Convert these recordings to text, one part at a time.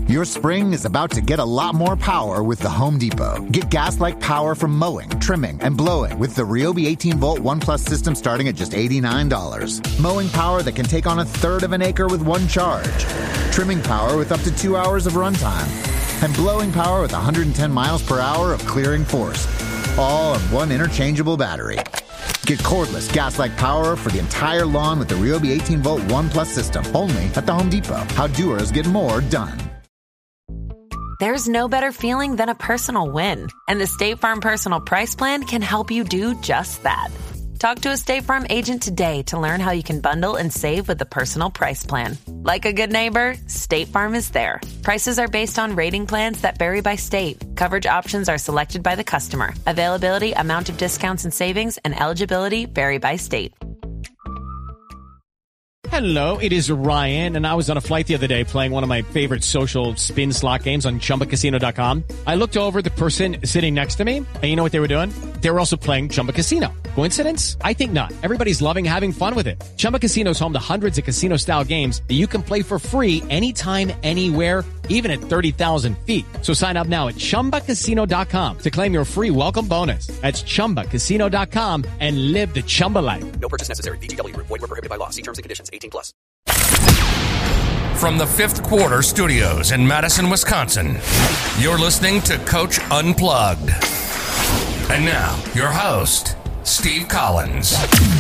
Your spring is about to get a lot more power with the Home Depot. Get gas-like power from mowing, trimming, and blowing with the Ryobi 18-volt ONE+ system starting at just $89. Mowing power that can take on a third of an acre with one charge. Trimming power with up to 2 hours of runtime. And blowing power with 110 miles per hour of clearing force. All on one interchangeable battery. Get cordless, gas-like power for the entire lawn with the Ryobi 18-volt ONE+ system. Only at the Home Depot. How doers get more done. There's no better feeling than a personal win. And the State Farm Personal Price Plan can help you do just that. Talk to a State Farm agent today to learn how you can bundle and save with the Personal Price Plan. Like a good neighbor, State Farm is there. Prices are based on rating plans that vary by state. Coverage options are selected by the customer. Availability, amount of discounts and savings, and eligibility vary by state. Hello, it is Ryan, and I was on a flight the other day playing one of my favorite social spin slot games on ChumbaCasino.com. I looked over at the person sitting next to me, and you know what they were doing? They were also playing Chumba Casino. Coincidence? I think not. Everybody's loving having fun with it. Chumba Casino is home to hundreds of casino-style games that you can play for free anytime, anywhere, even at 30,000 feet. So sign up now at ChumbaCasino.com to claim your free welcome bonus. That's ChumbaCasino.com and live the Chumba life. No purchase necessary. VGW. Void where prohibited by law. See terms and conditions. 18+. From the Fifth Quarter Studios in Madison, Wisconsin, you're listening to Coach Unplugged. And now, your host, Steve Collins.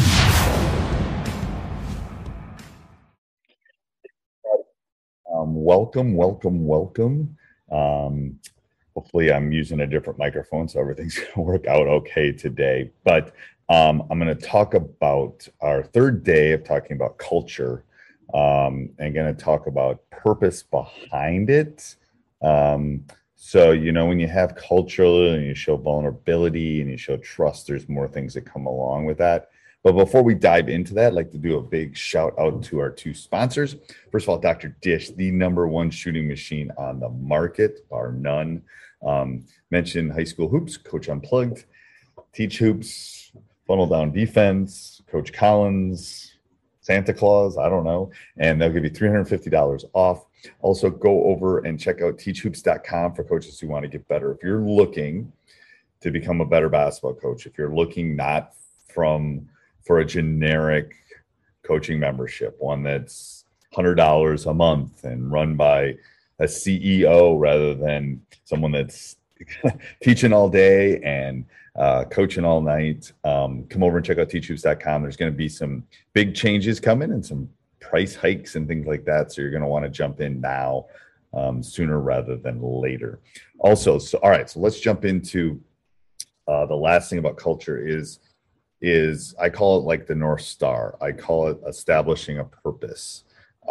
Welcome. Hopefully I'm using a different microphone, so everything's going to work out okay today. But I'm going to talk about our third day of talking about culture, and going to talk about purpose behind it. So, when you have culture and you show vulnerability and you show trust, there's more things that come along with that. But before we dive into that, I'd like to do a big shout out to our two sponsors. First of all, Dr. Dish, the #1 shooting machine on the market, bar none. Mention High School Hoops, Coach Unplugged, Teach Hoops, Funnel Down Defense, Coach Collins, Santa Claus, I don't know. And they'll give you $350 off. Also, go over and check out teachhoops.com for coaches who want to get better. If you're looking to become a better basketball coach, if you're looking not for a generic coaching membership, one that's $100 a month and run by a CEO rather than someone that's teaching all day and coaching all night, come over and check out teachhoops.com. There's going to be some big changes coming and some price hikes and things like that. So you're going to want to jump in now, sooner rather than later. Also, all right, so let's jump into the last thing about culture is I call it like the North Star. I call it establishing a purpose.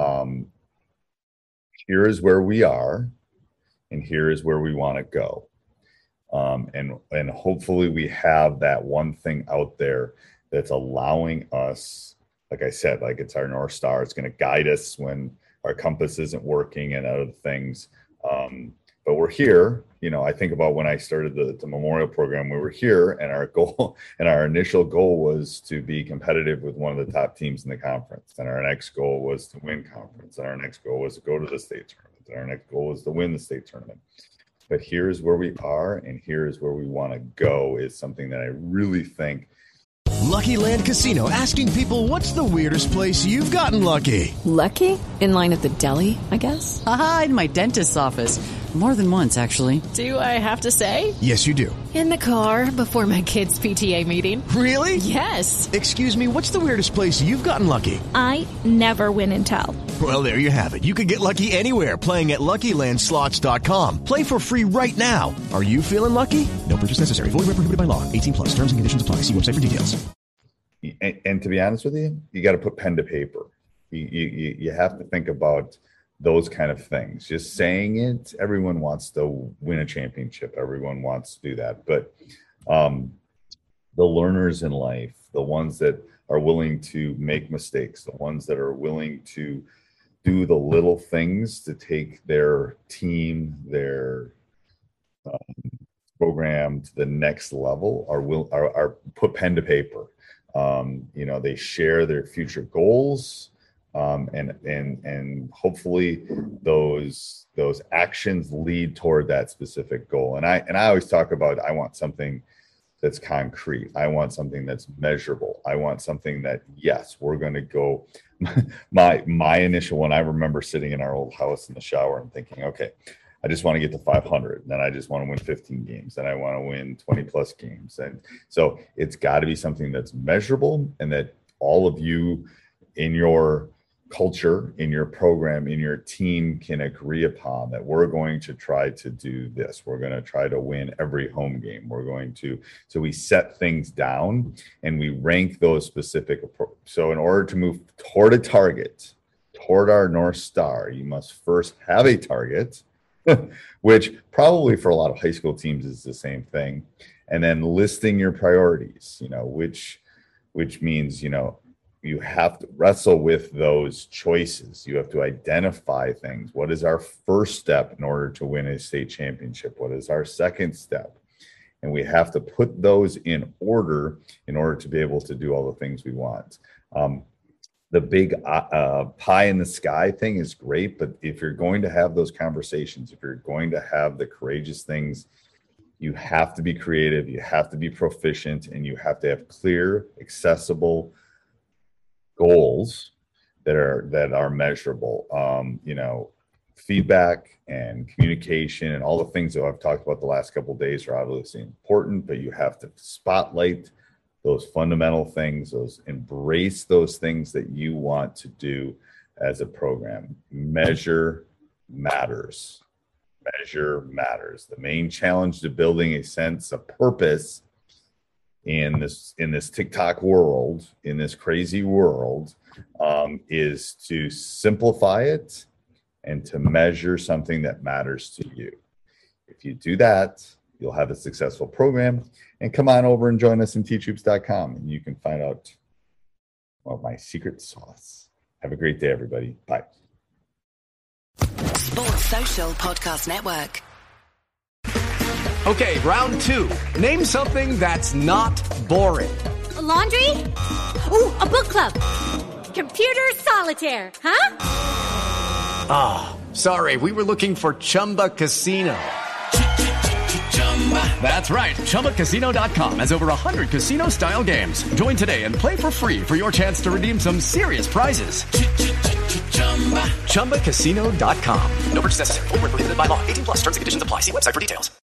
Here is where we are, and here is where we want to go. And hopefully we have that one thing out there that's allowing us, like I said, like it's our North Star. It's going to guide us when our compass isn't working and other things. But we're here. I think about when I started the memorial program, we were here, and our goal and our initial goal was to be competitive with one of the top teams in the conference. And our next goal was to win conference. And our next goal was to go to the state tournament. And our next goal was to win the state tournament. But here's where we are, and here is where we want to go is something that I really think. Lucky Land Casino, asking people, what's the weirdest place you've gotten lucky? Lucky? In line at the deli, I guess? Aha, in my dentist's office. More than once, actually. Do I have to say? Yes, you do. In the car before my kids' PTA meeting. Really? Yes. Excuse me, what's the weirdest place you've gotten lucky? I never win and tell. Well, there you have it. You can get lucky anywhere, playing at LuckyLandSlots.com. Play for free right now. Are you feeling lucky? No purchase necessary. Void where prohibited by law. 18+. Terms and conditions apply. See website for details. And to be honest with you, you got to put pen to paper. You have to think about those kind of things. Just saying it, everyone wants to win a championship. Everyone wants to do that. But the learners in life, the ones that are willing to make mistakes, the ones that are willing to do the little things to take their team, their program to the next level are put pen to paper. They share their future goals. and hopefully those actions lead toward that specific goal. And I always talk about, I want something that's concrete. I want something that's measurable. I want something that, yes, we're going to go. My initial one, I remember sitting in our old house in the shower and thinking, okay, I just want to get to 500. Then I just want to win 15 games. Then I want to win 20 plus games. And so it's got to be something that's measurable, and that all of you in your culture, in your program, in your team can agree upon that we're going to try to do this. We're going to try to win every home game. So we set things down and we rank those specific. So in order to move toward a target, toward our North Star, you must first have a target, which probably for a lot of high school teams is the same thing. And then listing your priorities, which means, you have to wrestle with those choices. You have to identify things. What is our first step in order to win a state championship? What is our second step? And we have to put those in order to be able to do all the things we want. The big pie in the sky thing is great, but if you're going to have those conversations, if you're going to have the courageous things, you have to be creative, you have to be proficient, and you have to have clear, accessible goals that are measurable. Feedback and communication and all the things that I've talked about the last couple of days are obviously important, but you have to spotlight those fundamental things, embrace those things that you want to do as a program. Measure matters. The main challenge to building a sense of purpose in this TikTok world, in this crazy world, is to simplify it and to measure something that matters to you. If you do that, you'll have a successful program. And come on over and join us in teachhoops.com, and you can find out my secret sauce. Have a great day, everybody. Bye. Sports Social Podcast Network. Okay, round two. Name something that's not boring. A laundry? Ooh, a book club. Computer solitaire, huh? Ah, sorry, we were looking for Chumba Casino. That's right, ChumbaCasino.com has over 100 casino-style games. Join today and play for free for your chance to redeem some serious prizes. ChumbaCasino.com. No purchase necessary. Void where prohibited by law. 18+ terms and conditions apply. See website for details.